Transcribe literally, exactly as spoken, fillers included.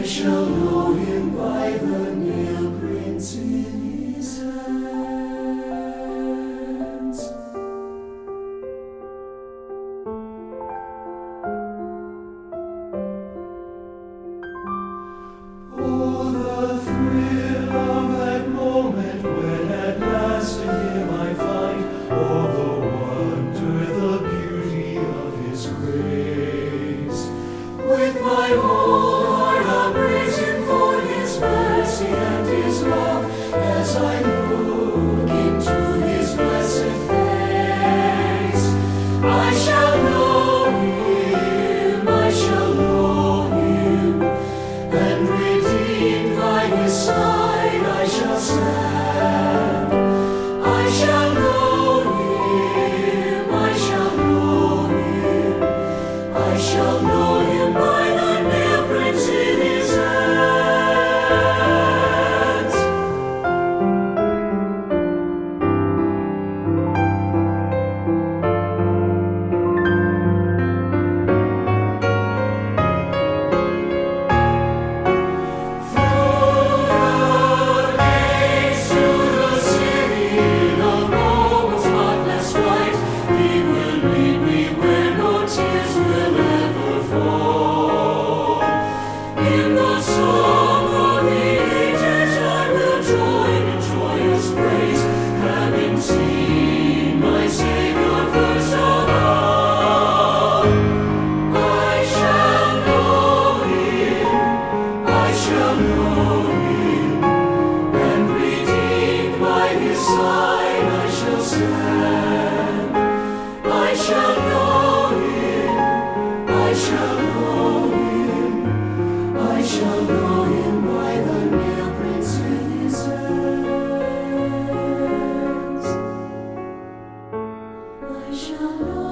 shall know him by the nail prints in his hands. Oh, the thrill of that moment when at last in him I find, oh, the wonder, the beauty of his grace. With my whole heart I'll praise him for his mercy and his love as I look into his blessed face. I shall know him, I shall know him, and redeemed by his side I shall stand. I shall know him, I shall know him, I shall know him by the nail prints in his hands. Through the gates to the city, the Roman spotless white, he will lead me where no tears will ever fall. In the song of the ages I will join in joyous praise, having seen my Savior first of all. I shall know him, I shall know him, and redeemed by his side I shall stand. I shall know him, I shall know him, I shall know him by the nail prints in his hands. I shall know